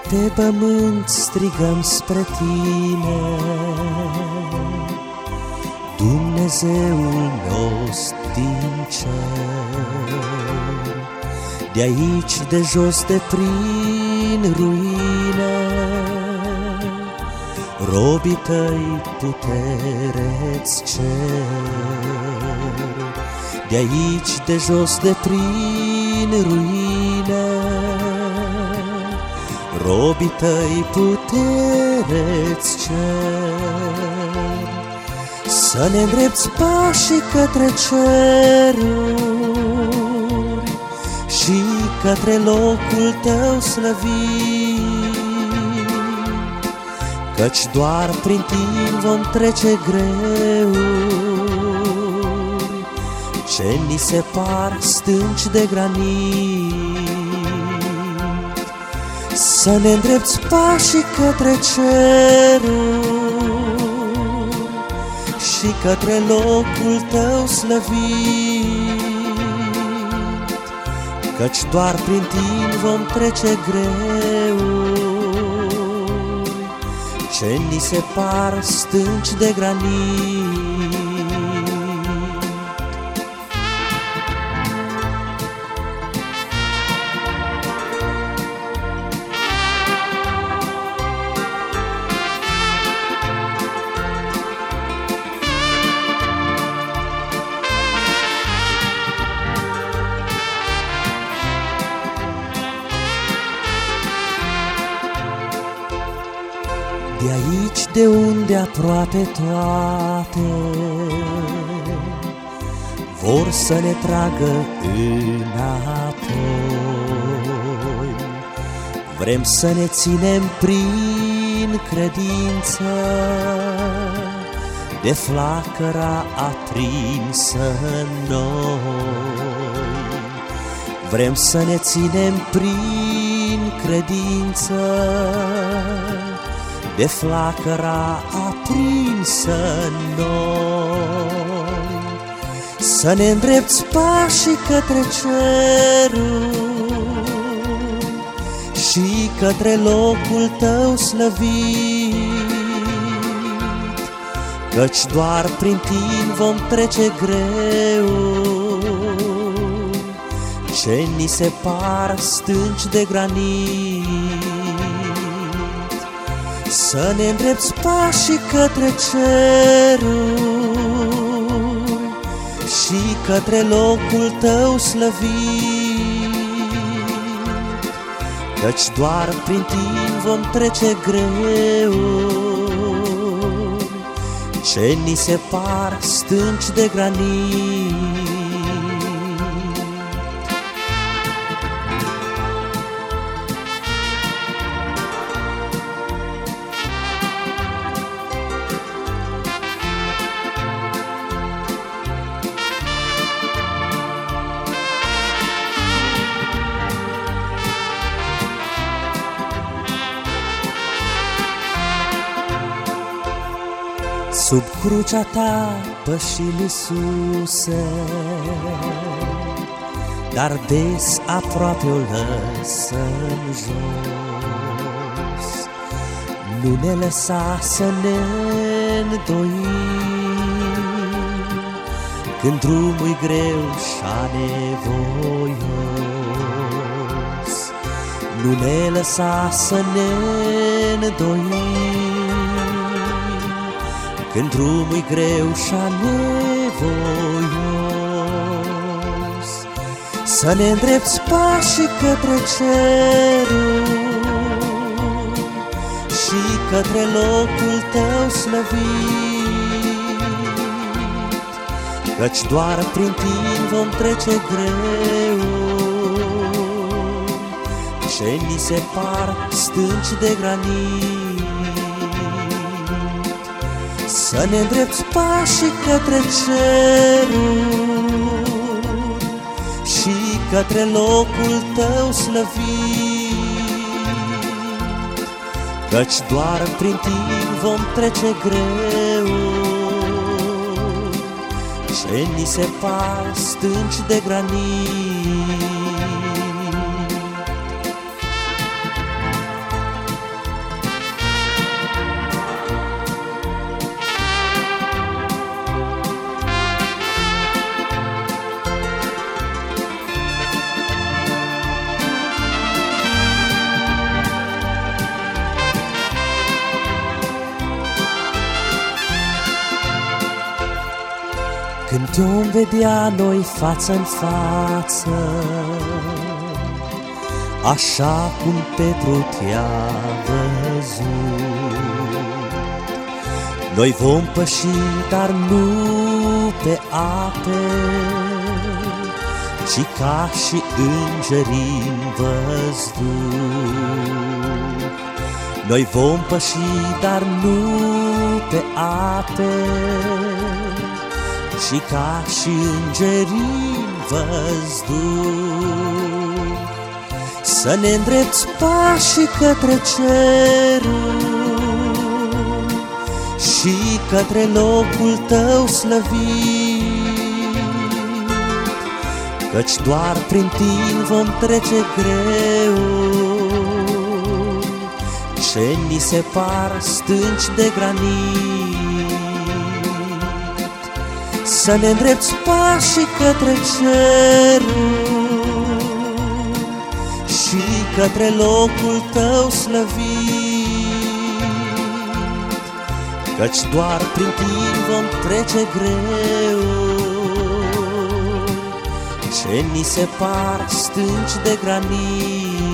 pe pământ strigăm spre Tine, Dumnezeul nostru din cer. De aici, de jos, de prin ruine, robii Tăi putere-ți cer. De aici, de jos, de prin ruine, robii Tăi putere-ți cer. Să ne îndrepți pașii către ceruri și către locul Tău slăvit, căci doar prin Tine vom trece greuri ce ni se par stânci de granit. Să ne îndrepți pașii către ceruri și către locul Tău slăvit, căci doar prin Tine vom trece greuri ce ni se par stânci de granit. De aici, de unde aproape toate vor să ne tragă înapoi, vrem să ne ținem prin credință de flacăra aprinsă în noi. Vrem să ne ținem prin credință de flacăra aprinsă în noi. Să ne îndrepți pașii către ceruri și către locul Tău slăvit, căci doar prin Tine vom trece greuri ce ni se par stânci de granit. Să ne îndrepți pașii către ceruri și către locul Tău slăvit, căci doar prin Tine vom trece greuri ce ni se par stânci de granit. Sub crucea Ta pășim, Iisuse, dar des aproape o lăsăm jos. Nu ne lăsa să ne îndoim când drumul-i greu și-a nevoios. Nu ne lăsa să ne îndoim când drumul-i greu și-a nevoios. Să ne îndrepți pașii către ceruri și către locul Tău slăvit, căci doar prin Tine vom trece greuri ce ni se par stânci de granit. Să ne îndrepți pașii către ceruri și către locul Tău slăvit, căci doar prin Tine vom trece greuri ce ni se par stânci de granit. Când te-om vedea noi față-n față, așa cum Petru te-a văzut. Noi vom păși, dar nu pe ape, ci ca și îngerii în văzduh. Noi vom păși, dar nu pe ape, ci ca și îngerii în văzduh. Să ne îndrepți pașii către cerul și către locul tău slăvit, căci doar prin tine vom trece greul ce ni separ stânci de granit. Să ne îndrepți pașii către cerul și către locul tău slăvit, căci doar prin tine vom trece greul ce ni separ stânci de granit.